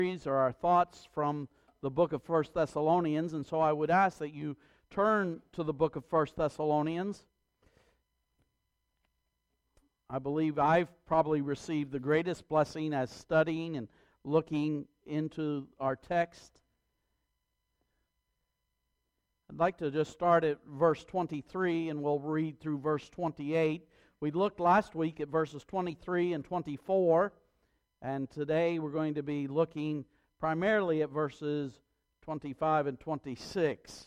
Or our thoughts from the book of 1 Thessalonians, and so I would ask that you turn to the book of 1 Thessalonians. I believe I've probably received the greatest blessing as studying and looking into our text. I'd like to just start at verse 23, and we'll read through verse 28. We looked last week at verses 23 and 24. And today we're going to be looking primarily at verses 25 and 26.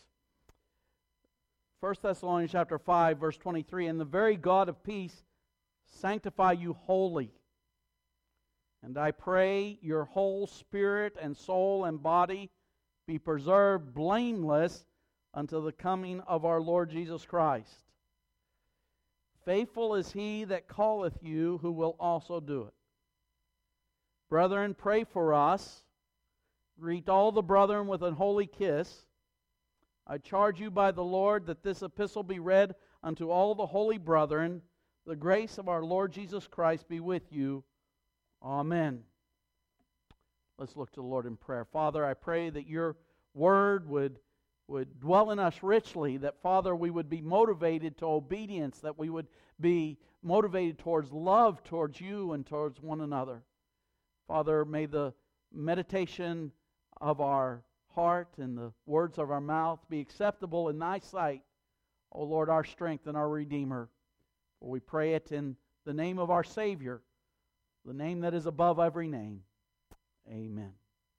1 Thessalonians chapter 5, verse 23, "And the very God of peace sanctify you wholly. And I pray your whole spirit and soul and body be preserved blameless until the coming of our Lord Jesus Christ. Faithful is he that calleth you, who will also do it. Brethren, pray for us. Greet all the brethren with an holy kiss. I charge you by the Lord that this epistle be read unto all the holy brethren. The grace of our Lord Jesus Christ be with you. Amen." Let's look to the Lord in prayer. Father, I pray that your word would dwell in us richly, that, Father, we would be motivated to obedience, that we would be motivated towards love towards you and towards one another. Father, may the meditation of our heart and the words of our mouth be acceptable in thy sight, O Lord, our strength and our Redeemer. For we pray it in the name of our Savior, the name that is above every name. Amen.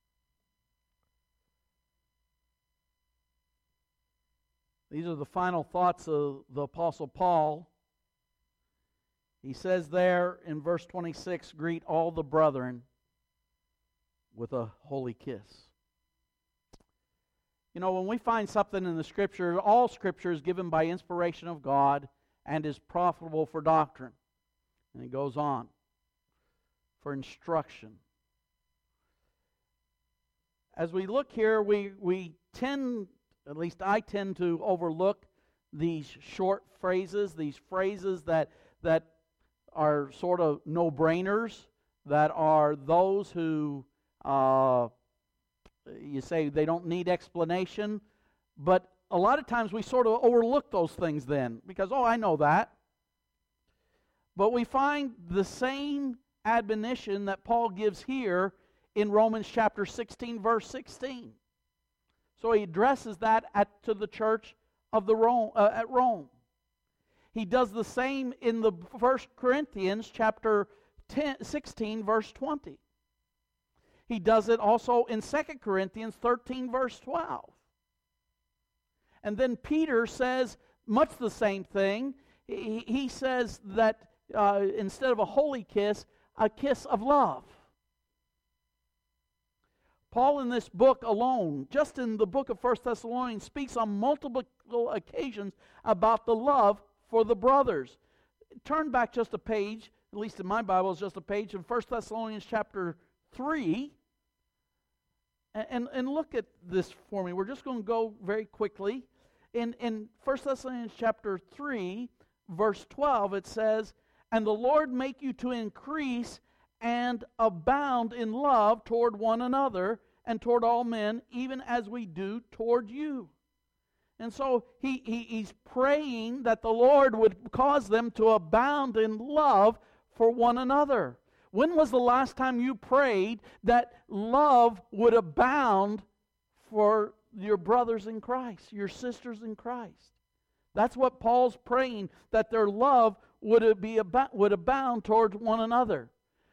These are the final thoughts of the Apostle Paul. He says there in verse 26, "Greet all the brethren with a holy kiss." You know, when we find something in the Scripture, all Scripture is given by inspiration of God and is profitable for doctrine. And it goes on, for instruction. As we look here, we tend, at least I tend to overlook these short phrases, these phrases that are sort of no-brainers, that are those who you say they don't need explanation, but a lot of times we sort of overlook those things then, because, I know that. But we find the same admonition that Paul gives here in Romans chapter 16, verse 16. So he addresses that to the church of at Rome. He does the same in the 1 Corinthians chapter 16, verse 20. He does it also in 2 Corinthians 13, verse 12. And then Peter says much the same thing. He says that instead of a holy kiss, a kiss of love. Paul in this book alone, just in the book of 1 Thessalonians, speaks on multiple occasions about the love for the brothers. Turn back just a page, at least in my Bible, it's just a page in 1 Thessalonians chapter 3. And look at this for me. We're just going to go very quickly. In 1 Thessalonians chapter 3, verse 12, it says, "And the Lord make you to increase and abound in love toward one another and toward all men, even as we do toward you." And so he's praying that the Lord would cause them to abound in love for one another. When was the last time you prayed that love would abound for your brothers in Christ, your sisters in Christ? That's what Paul's praying, that their love would abound towards one another.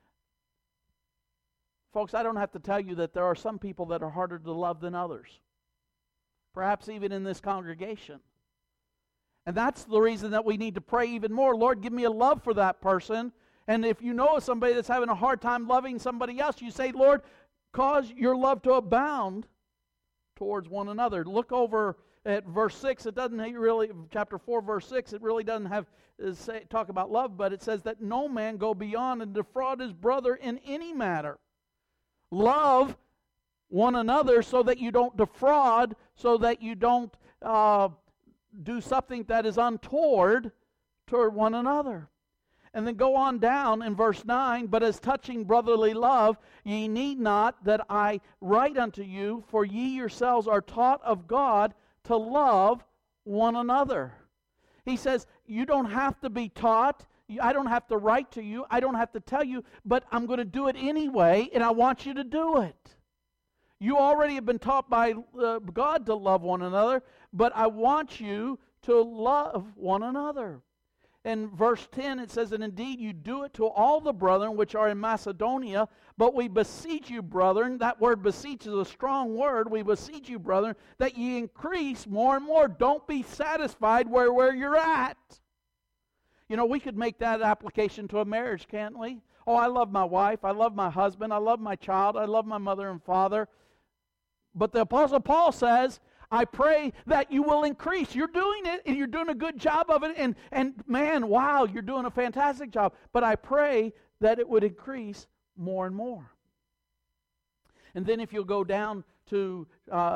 Folks, I don't have to tell you that there are some people that are harder to love than others. Perhaps even in this congregation. And that's the reason that we need to pray even more. Lord, give me a love for that person. And if you know somebody that's having a hard time loving somebody else, you say, Lord, cause your love to abound towards one another. Look over at verse 6. It doesn't really, chapter 4, verse 6, it really doesn't talk about love, but it says that no man go beyond and defraud his brother in any matter. Love one another so that you don't defraud, so that you don't do something that is untoward toward one another. And then go on down in verse 9, but as touching brotherly love, ye need not that I write unto you, for ye yourselves are taught of God to love one another. He says, you don't have to be taught. I don't have to write to you. I don't have to tell you, but I'm going to do it anyway, and I want you to do it. You already have been taught by God to love one another, but I want you to love one another. In verse 10 it says, and indeed you do it to all the brethren which are in Macedonia, but we beseech you, brethren, that word beseech is a strong word, we beseech you, brethren, that ye increase more and more. Don't be satisfied where you're at. You know, we could make that application to a marriage, can't we? Oh, I love my wife, I love my husband, I love my child, I love my mother and father. But the Apostle Paul says, I pray that you will increase. You're doing it, and you're doing a good job of it, and man, wow, you're doing a fantastic job. But I pray that it would increase more and more. And then if you'll go down to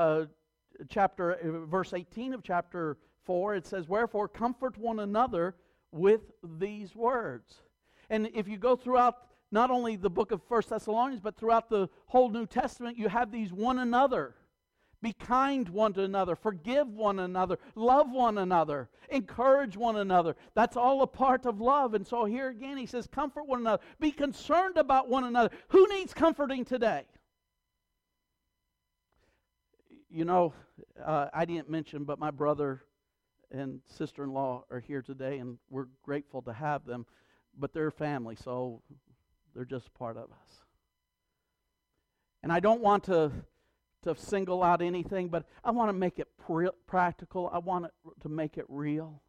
verse 18 of chapter 4, it says, wherefore comfort one another with these words. And if you go throughout not only the book of 1 Thessalonians, but throughout the whole New Testament, you have these one another. Be kind one to another, forgive one another, love one another, encourage one another. That's all a part of love. And so here again he says, comfort one another. Be concerned about one another. Who needs comforting today? You know, I didn't mention, but my brother and sister-in-law are here today, and we're grateful to have them. But they're family, so they're just part of us. And I don't want to single out anything, but I want to make it practical. I want to make it real.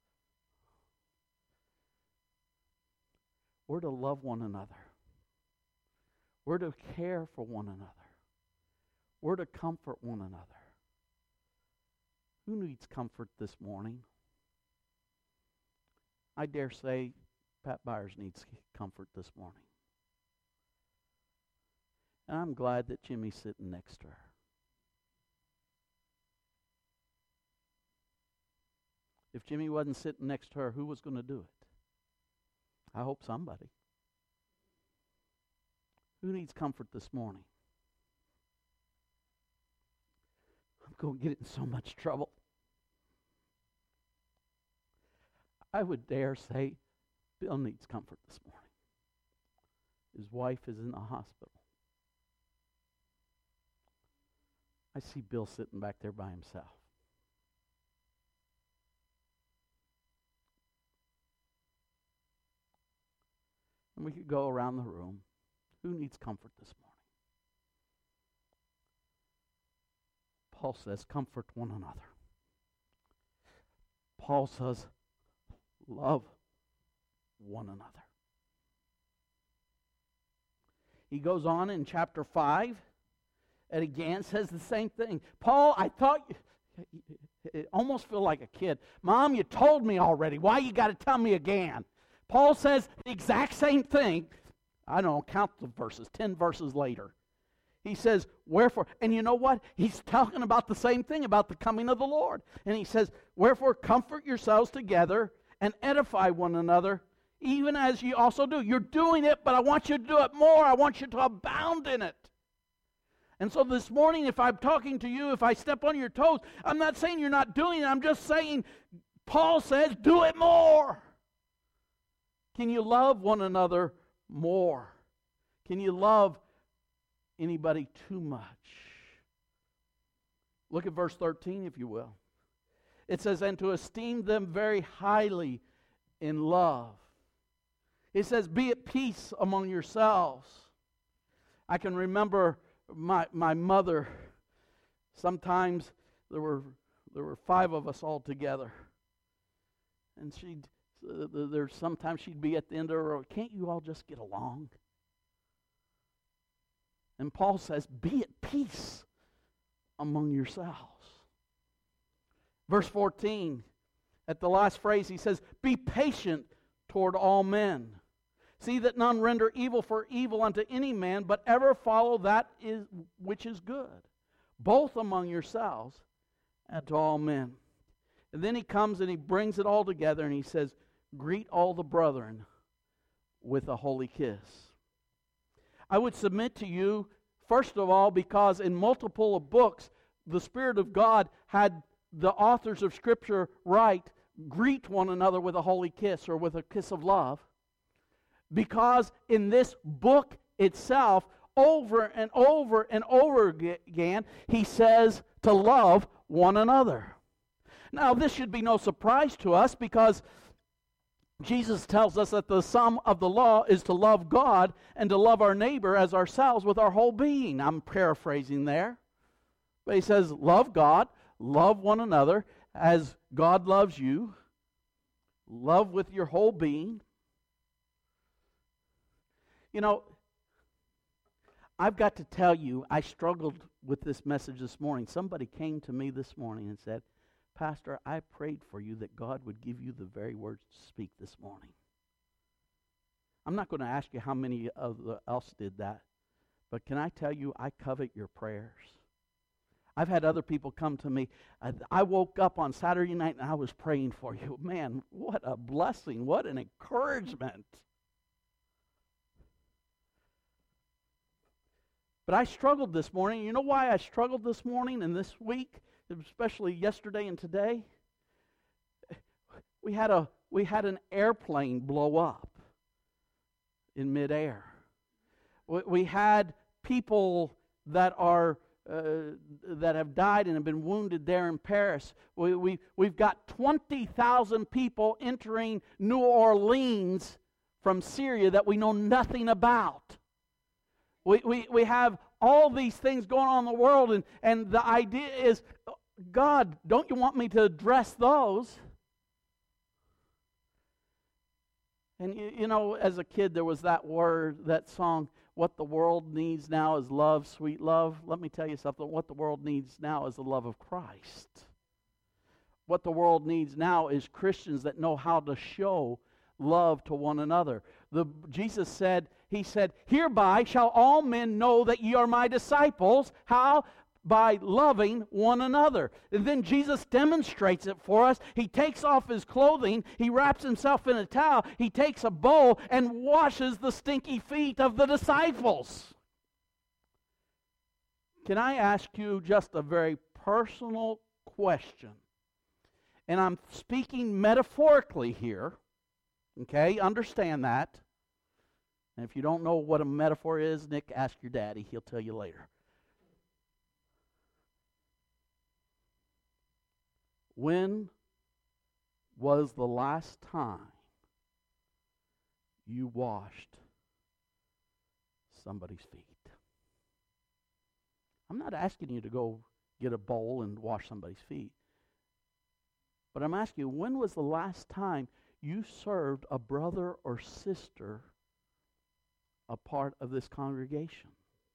We're to love one another. We're to care for one another. We're to comfort one another. Who needs comfort this morning? I dare say Pat Byers needs comfort this morning. And I'm glad that Jimmy's sitting next to her. If Jimmy wasn't sitting next to her, who was going to do it? I hope somebody. Who needs comfort this morning? I'm going to get in so much trouble. I would dare say Bill needs comfort this morning. His wife is in the hospital. I see Bill sitting back there by himself. And we could go around the room. Who needs comfort this morning? Paul says, comfort one another. Paul says, love one another. He goes on in chapter 5 and again says the same thing. Paul, I thought you almost feel like a kid. Mom, you told me already. Why you got to tell me again? Paul says the exact same thing. I don't know, count the verses, 10 verses later. He says, wherefore, and you know what? He's talking about the same thing, about the coming of the Lord. And he says, wherefore comfort yourselves together and edify one another, even as ye also do. You're doing it, but I want you to do it more. I want you to abound in it. And so this morning, if I'm talking to you, if I step on your toes, I'm not saying you're not doing it. I'm just saying, Paul says, do it more. Can you love one another more? Can you love anybody too much? Look at verse 13, if you will. It says, and to esteem them very highly in love. It says, be at peace among yourselves. I can remember my mother. Sometimes there were 5 of us all together. And sometimes she'd be at the end of her road, can't you all just get along? And Paul says, be at peace among yourselves. Verse 14, at the last phrase, he says, be patient toward all men. See that none render evil for evil unto any man, but ever follow that which is good, both among yourselves and to all men. And then he comes and he brings it all together and he says, greet all the brethren with a holy kiss. I would submit to you, first of all, because in multiple books, the Spirit of God had the authors of Scripture write, greet one another with a holy kiss or with a kiss of love. Because in this book itself, over and over and over again, he says to love one another. Now, this should be no surprise to us because Jesus tells us that the sum of the law is to love God and to love our neighbor as ourselves with our whole being. I'm paraphrasing there. But he says, love God, love one another as God loves you. Love with your whole being. You know, I've got to tell you, I struggled with this message this morning. Somebody came to me this morning and said, Pastor, I prayed for you that God would give you the very words to speak this morning. I'm not going to ask you how many else did that, but can I tell you, I covet your prayers. I've had other people come to me. I woke up on Saturday night and I was praying for you. Man, what a blessing. What an encouragement. But I struggled this morning. You know why I struggled this morning and this week, especially yesterday and today? We had an airplane blow up in midair. We had people that have died and have been wounded there in Paris. We've got 20,000 people entering New Orleans from Syria that we know nothing about. We have all these things going on in the world, and the idea is, God, don't you want me to address those? And you know, as a kid, there was that word, that song, what the world needs now is love, sweet love. Let me tell you something. What the world needs now is the love of Christ. What the world needs now is Christians that know how to show love to one another. Jesus said, he said, hereby shall all men know that ye are my disciples. How? By loving one another. And then Jesus demonstrates it for us. He takes off his clothing, he wraps himself in a towel, he takes a bowl and washes the stinky feet of the disciples. Can I ask you just a very personal question? And I'm speaking metaphorically here. Okay, understand that. And if you don't know what a metaphor is, Nick, ask your daddy. He'll tell you later. When was the last time you washed somebody's feet? I'm not asking you to go get a bowl and wash somebody's feet. But I'm asking you, when was the last time you served a brother or sister a part of this congregation?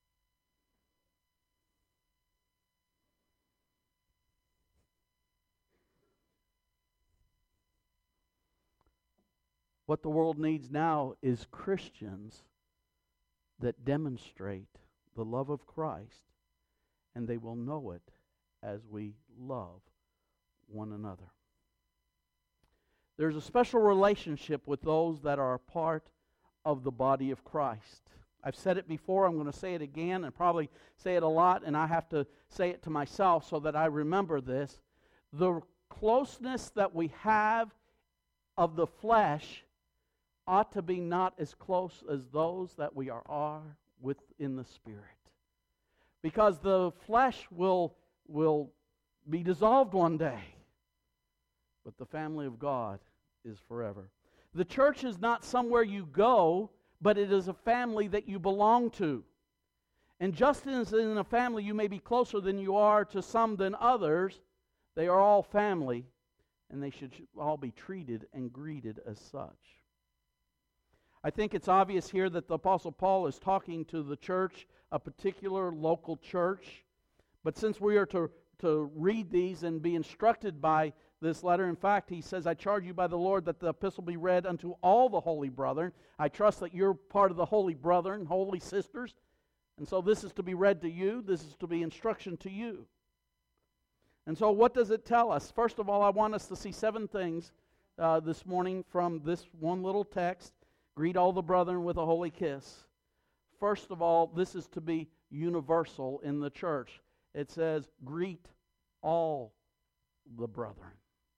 What the world needs now is Christians that demonstrate the love of Christ, and they will know it as we love one another. There's a special relationship with those that are a part of the body of Christ. I've said it before, I'm going to say it again, and probably say it a lot, and I have to say it to myself so that I remember this. The closeness that we have of the flesh ought to be not as close as those that we are within the Spirit. Because the flesh will be dissolved one day, but the family of God is forever. The church is not somewhere you go, but it is a family that you belong to. And just as in a family you may be closer than you are to some than others, they are all family, and they should all be treated and greeted as such. I think it's obvious here that the Apostle Paul is talking to the church, a particular local church. But since we are to read these and be instructed by this letter, in fact, he says, I charge you by the Lord that the epistle be read unto all the holy brethren. I trust that you're part of the holy brethren, holy sisters. And so this is to be read to you. This is to be instruction to you. And so what does it tell us? First of all, I want us to see 7 things this morning from this one little text. Greet all the brethren with a holy kiss. First of all, this is to be universal in the church. It says, greet all the brethren.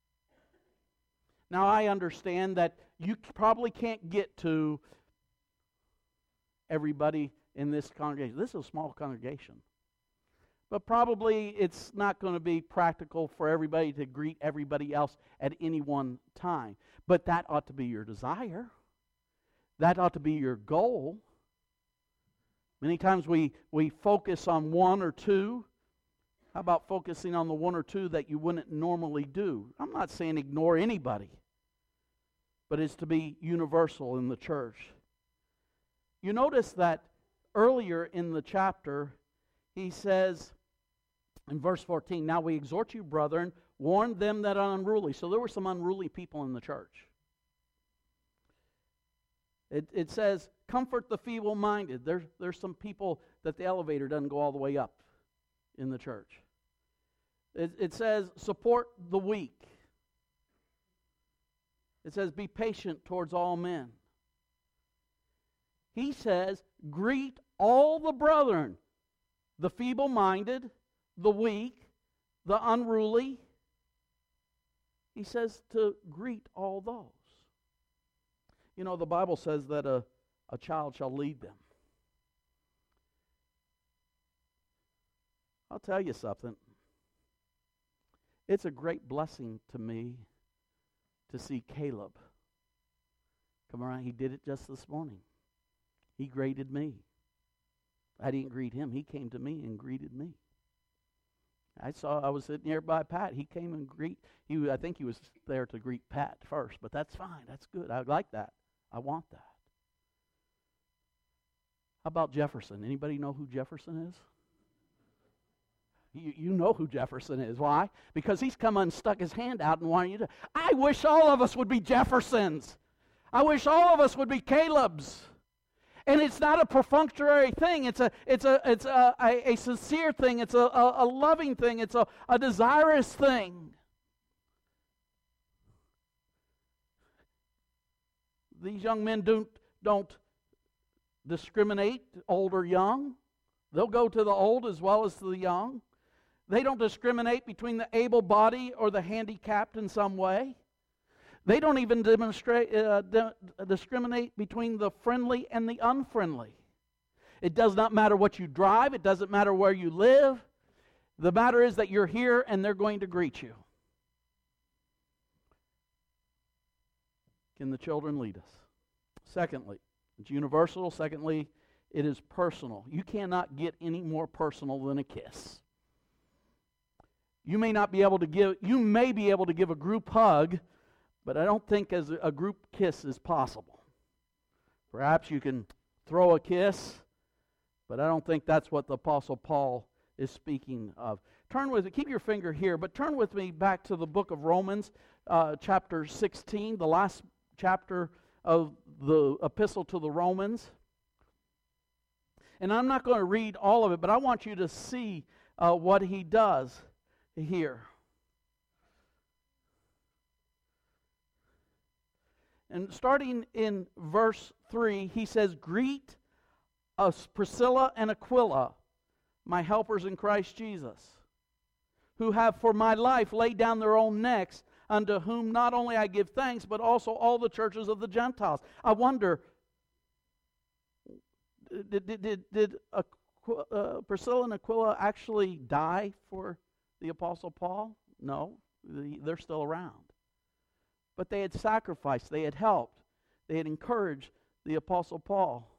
Now, I understand that you probably can't get to everybody in this congregation. This is a small congregation. But probably it's not going to be practical for everybody to greet everybody else at any one time. But that ought to be your desire. That ought to be your goal. Many times we focus on one or two. How about focusing on the one or two that you wouldn't normally do? I'm not saying ignore anybody, but it's to be universal in the church. You notice that earlier in the chapter, he says in verse 14, now we exhort you, brethren, warn them that are unruly. So there were some unruly people in the church. It says, comfort the feeble-minded. There's some people that the elevator doesn't go all the way up in the church. It says, support the weak. It says, be patient towards all men. He says, greet all the brethren, the feeble-minded, the weak, the unruly. He says to greet all those. You know, the Bible says that a child shall lead them. I'll tell you something. It's a great blessing to me to see Caleb come around. He did it just this morning. He greeted me. I didn't greet him. He came to me and greeted me. I was sitting there by Pat. He came and I think he was there to greet Pat first, but that's fine. That's good. I like that. I want that. How about Jefferson? Anybody know who Jefferson is? You know who Jefferson is. Why? Because he's come and stuck his hand out and wanted you to. I wish all of us would be Jeffersons. I wish all of us would be Calebs. And it's not a perfunctory thing. It's a sincere thing. It's a loving thing. It's a desirous thing. These young men don't discriminate, old or young. They'll go to the old as well as to the young. They don't discriminate between the able-bodied or the handicapped in some way. They don't even discriminate between the friendly and the unfriendly. It does not matter what you drive. It doesn't matter where you live. The matter is that you're here and they're going to greet you. Can the children lead us? Secondly, it's universal. Secondly, it is personal. You cannot get any more personal than a kiss. You may be able to give a group hug, but I don't think as a group kiss is possible. Perhaps you can throw a kiss, but I don't think that's what the Apostle Paul is speaking of. Keep your finger here, but turn with me back to the book of Romans, chapter 16, the last chapter of the epistle to the Romans. And I'm not going to read all of it, but I want you to see what he does here. And starting in verse 3, he says, greet us Priscilla and Aquila, my helpers in Christ Jesus, who have for my life laid down their own necks, unto whom not only I give thanks, but also all the churches of the Gentiles. I wonder, did Priscilla and Aquila actually die for the Apostle Paul? No, they're still around. But they had sacrificed, they had helped, they had encouraged the Apostle Paul.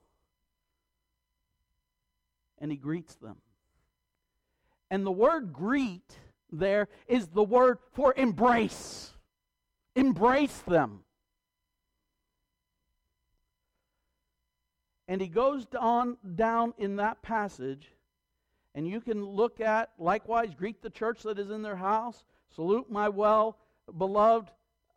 And he greets them. And the word greet there is the word for embrace. Embrace them. And he goes on down in that passage, and you can look at, likewise, greet the church that is in their house. Salute my well-beloved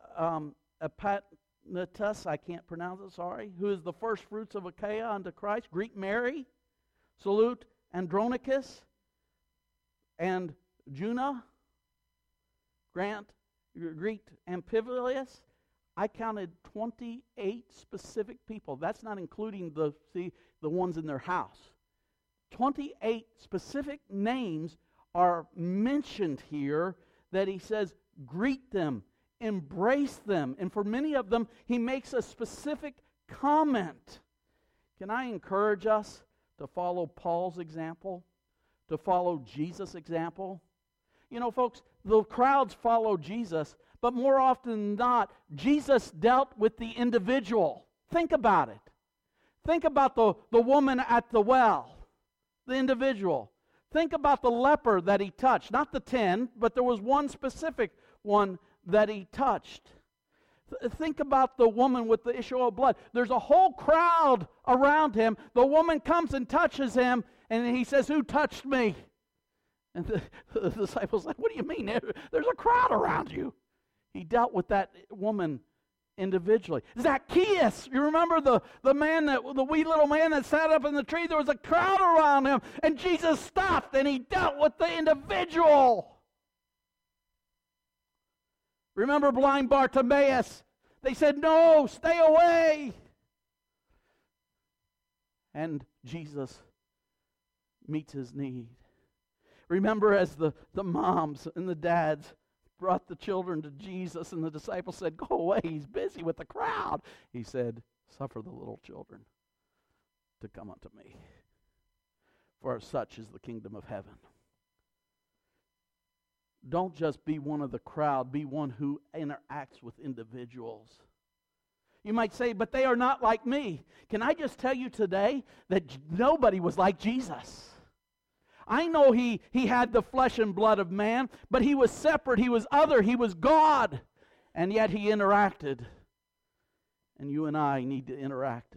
Epaphras, I can't pronounce it, sorry, who is the first fruits of Achaia unto Christ. Greet Mary. Salute Andronicus and Juna. Greet Amphipolis. I counted 28 specific people. That's not including the ones in their house. 28 specific names are mentioned here that he says, greet them, embrace them. And for many of them, he makes a specific comment. Can I encourage us to follow Paul's example? To follow Jesus' example? You know, folks, the crowds follow Jesus, but more often than not, Jesus dealt with the individual. Think about it. Think about the woman at the well, the individual. Think about the leper that he touched. Not the 10, but there was one specific one that he touched. Think about the woman with the issue of blood. There's a whole crowd around him. The woman comes and touches him, and he says, "Who touched me?" And the disciples say, "What do you mean? There's a crowd around you." He dealt with that woman individually. Zacchaeus, you remember the wee little man that sat up in the tree? There was a crowd around him, and Jesus stopped, and he dealt with the individual. Remember blind Bartimaeus? They said, "No, stay away." And Jesus meets his need. Remember as the moms and the dads brought the children to Jesus, and the disciples said, "Go away, he's busy with the crowd." He said, "Suffer the little children to come unto me, for such is the kingdom of heaven." Don't just be one of the crowd, be one who interacts with individuals. You might say, "But they are not like me." Can I just tell you today that nobody was like Jesus? I know he had the flesh and blood of man, but he was separate, he was other, he was God, and yet he interacted. And you and I need to interact.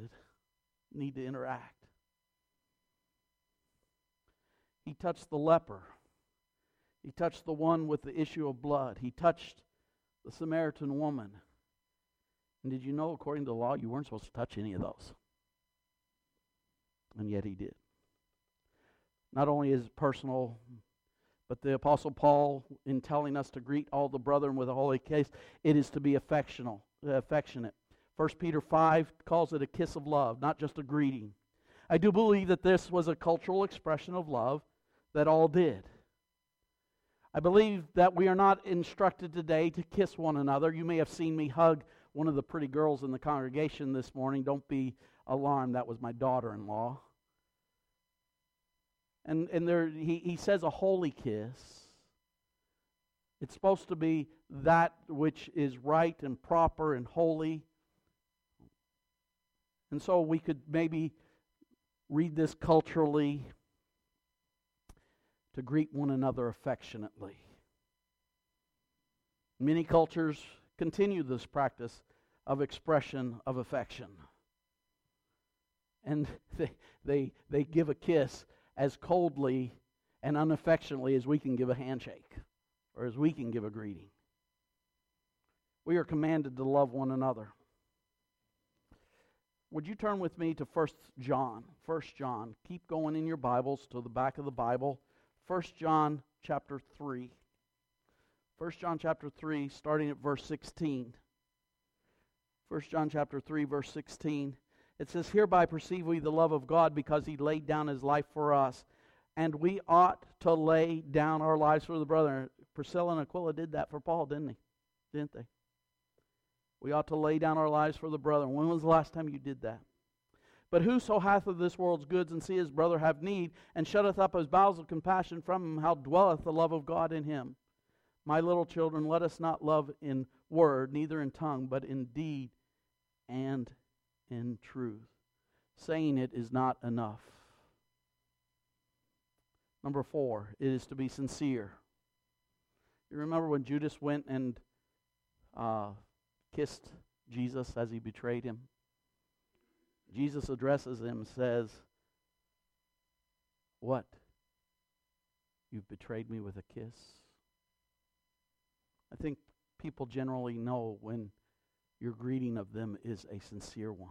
He touched the leper. He touched the one with the issue of blood. He touched the Samaritan woman. And did you know, according to the law, you weren't supposed to touch any of those? And yet he did. Not only is it personal, but the Apostle Paul, in telling us to greet all the brethren with a holy kiss, it is to be affectionate. 1 Peter 5 calls it a kiss of love, not just a greeting. I do believe that this was a cultural expression of love that all did. I believe that we are not instructed today to kiss one another. You may have seen me hug one of the pretty girls in the congregation this morning. Don't be alarmed, that was my daughter-in-law. And there he says a holy kiss. It's supposed to be that which is right and proper and holy. And so we could maybe read this culturally, to greet one another affectionately. Many cultures continue this practice of expression of affection. And they give a kiss as coldly and unaffectionately as we can give a handshake or as we can give a greeting. We are commanded to love one another. Would you turn with me to 1 John? 1 John. Keep going in your Bibles to the back of the Bible. 1 John chapter 3. 1 John chapter 3, starting at verse 16. 1 John chapter 3, verse 16. It says, "Hereby perceive we the love of God, because he laid down his life for us. And we ought to lay down our lives for the brethren." Priscilla and Aquila did that for Paul, didn't they? We ought to lay down our lives for the brethren. When was the last time you did that? "But whoso hath of this world's goods, and see his brother have need, and shutteth up his bowels of compassion from him, how dwelleth the love of God in him? My little children, let us not love in word, neither in tongue, but in deed and in truth." Saying it is not enough. Number 4, it is to be sincere. You remember when Judas went and kissed Jesus as he betrayed him? Jesus addresses him and says, "What? You've betrayed me with a kiss?" I think people generally know when your greeting of them is a sincere one.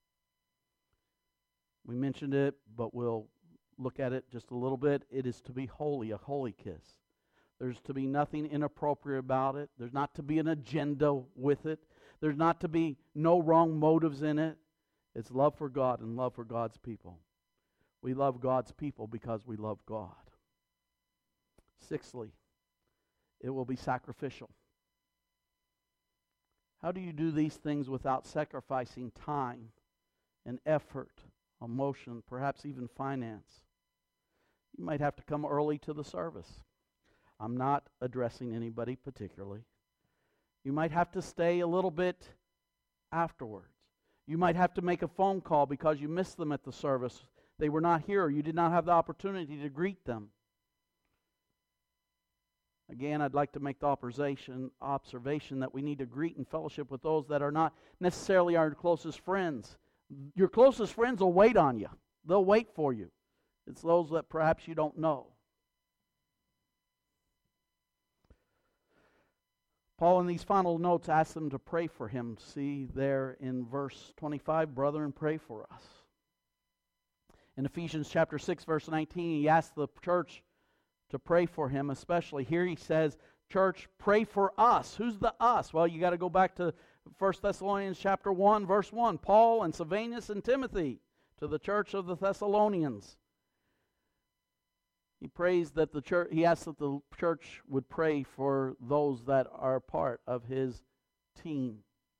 We mentioned it, but we'll look at it just a little bit. It is to be holy, a holy kiss. There's to be nothing inappropriate about it. There's not to be an agenda with it. There's not to be no wrong motives in it. It's love for God and love for God's people. We love God's people because we love God. Sixthly, it will be sacrificial. How do you do these things without sacrificing time and effort, emotion, perhaps even finance? You might have to come early to the service. I'm not addressing anybody particularly. You might have to stay a little bit afterwards. You might have to make a phone call because you missed them at the service. They were not here, or you did not have the opportunity to greet them. Again, I'd like to make the observation that we need to greet and fellowship with those that are not necessarily our closest friends. Your closest friends will wait on you. They'll wait for you. It's those that perhaps you don't know. Paul, in these final notes, asks them to pray for him. See there in verse 25, brethren, pray for us. In Ephesians chapter 6, verse 19, he asks the church to pray for him, especially. Here he says, church, pray for us. Who's the us? Well, you got to go back to 1 Thessalonians chapter 1, verse 1. Paul and Silvanus and Timothy to the church of the Thessalonians. He prays that the church, he asks that the church would pray for those that are part of his team.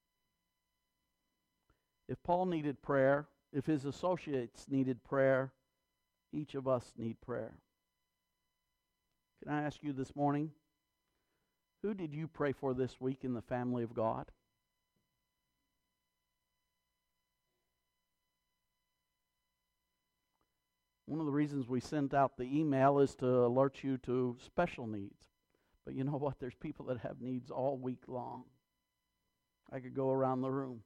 If Paul needed prayer, if his associates needed prayer, each of us need prayer. Can I ask you this morning, who did you pray for this week in the family of God? One of the reasons we sent out the email is to alert you to special needs. But you know what? There's people that have needs all week long. I could go around the room.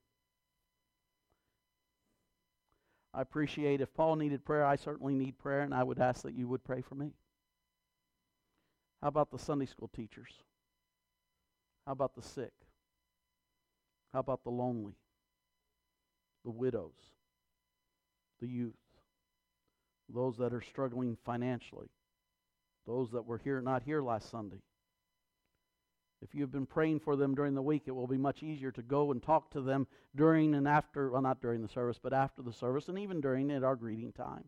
I appreciate if Paul needed prayer, I certainly need prayer, and I would ask that you would pray for me. How about the Sunday school teachers? How about the sick? How about the lonely? The widows? The youth? Those that are struggling financially? Those that were here, not here last Sunday? If you've been praying for them during the week, it will be much easier to go and talk to them during and after, well, not during the service, but after the service, and even during at our greeting time.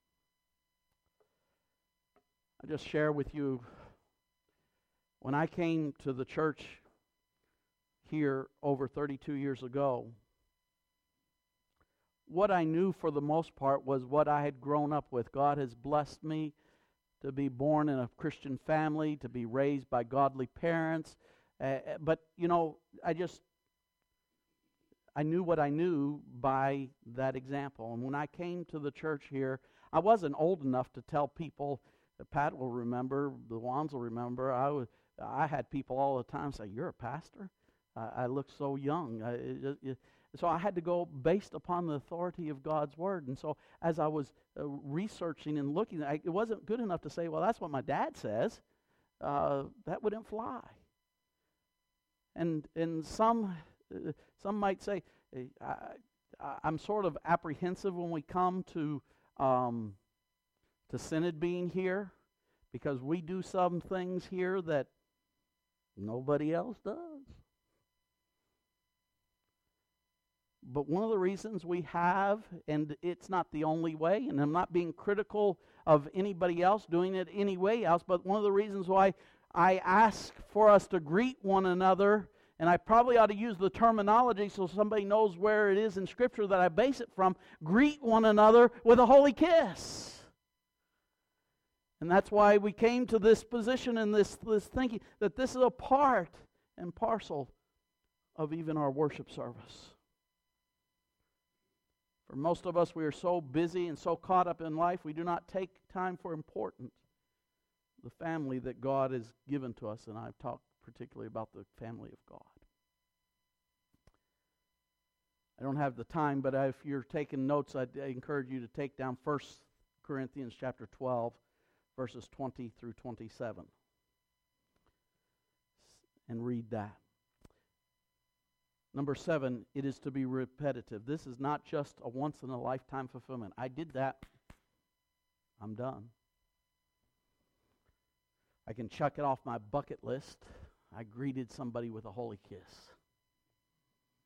I just share with you, when I came to the church here over 32 years ago, what I knew for the most part was what I had grown up with. God has blessed me to be born in a Christian family, to be raised by godly parents. But, you know, I knew what I knew by that example. And when I came to the church here, I wasn't old enough to tell people, Pat will remember, the Wands will remember, I had people all the time say, "You're a pastor?" I look so young. So I had to go based upon the authority of God's Word. And so as I was researching and looking, it wasn't good enough to say, well, that's what my dad says. That wouldn't fly. And some might say, I'm sort of apprehensive when we come to Synod being here, because we do some things here that nobody else does. But one of the reasons we have, and it's not the only way, and I'm not being critical of anybody else doing it any way else, but one of the reasons why I ask for us to greet one another, and I probably ought to use the terminology so somebody knows where it is in Scripture that I base it from, greet one another with a holy kiss. And that's why we came to this position and this thinking that this is a part and parcel of even our worship service. For most of us, we are so busy and so caught up in life, we do not take time for important the family that God has given to us, and I've talked particularly about the family of God. I don't have the time, but if you're taking notes, I encourage you to take down 1 Corinthians chapter 12, verses 20 through 27, and read that. Number 7, it is to be repetitive. This is not just a once-in-a-lifetime fulfillment. I did that. I'm done. I can check it off my bucket list. I greeted somebody with a holy kiss.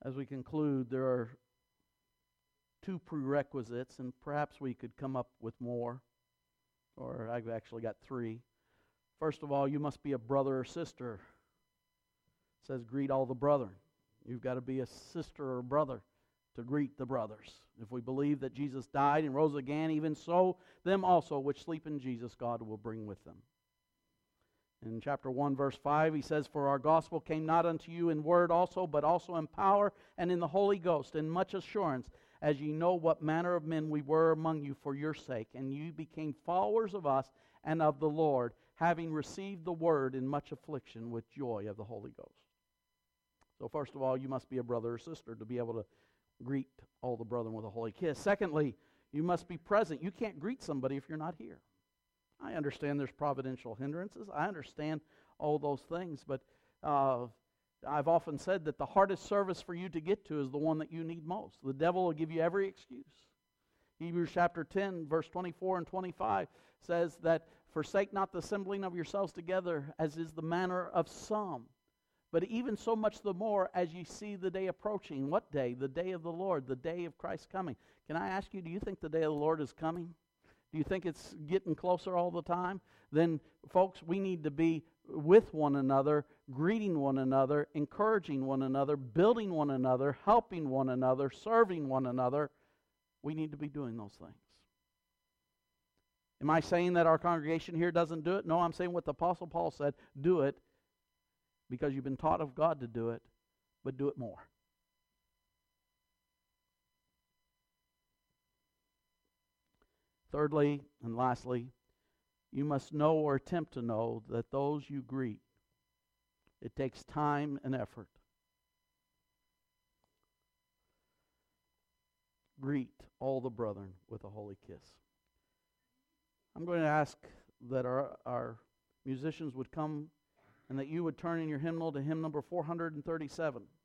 As we conclude, there are two prerequisites, and perhaps we could come up with more, or I've actually got three. First of all, you must be a brother or sister. It says, greet all the brethren. You've got to be a sister or brother to greet the brothers. If we believe that Jesus died and rose again, even so, them also which sleep in Jesus, God will bring with them. In chapter 1, verse 5, he says, for our gospel came not unto you in word also, but also in power and in the Holy Ghost, in much assurance, as ye know what manner of men we were among you for your sake. And you became followers of us and of the Lord, having received the word in much affliction with joy of the Holy Ghost. So first of all, you must be a brother or sister to be able to greet all the brethren with a holy kiss. Secondly, you must be present. You can't greet somebody if you're not here. I understand there's providential hindrances. I understand all those things, but I've often said that the hardest service for you to get to is the one that you need most. The devil will give you every excuse. Hebrews chapter 10, verse 24 and 25 says that, forsake not the assembling of yourselves together, as is the manner of some, but even so much the more as ye see the day approaching. What day? The day of the Lord, the day of Christ's coming. Can I ask you, do you think the day of the Lord is coming? Do you think it's getting closer all the time? Then, folks, we need to be with one another, greeting one another, encouraging one another, building one another, helping one another, serving one another. We need to be doing those things. Am I saying that our congregation here doesn't do it? No, I'm saying what the Apostle Paul said, do it because you've been taught of God to do it, but do it more. Thirdly and lastly, you must know or attempt to know that those you greet, it takes time and effort. Greet all the brethren with a holy kiss. I'm going to ask that our musicians would come and that you would turn in your hymnal to hymn number 437.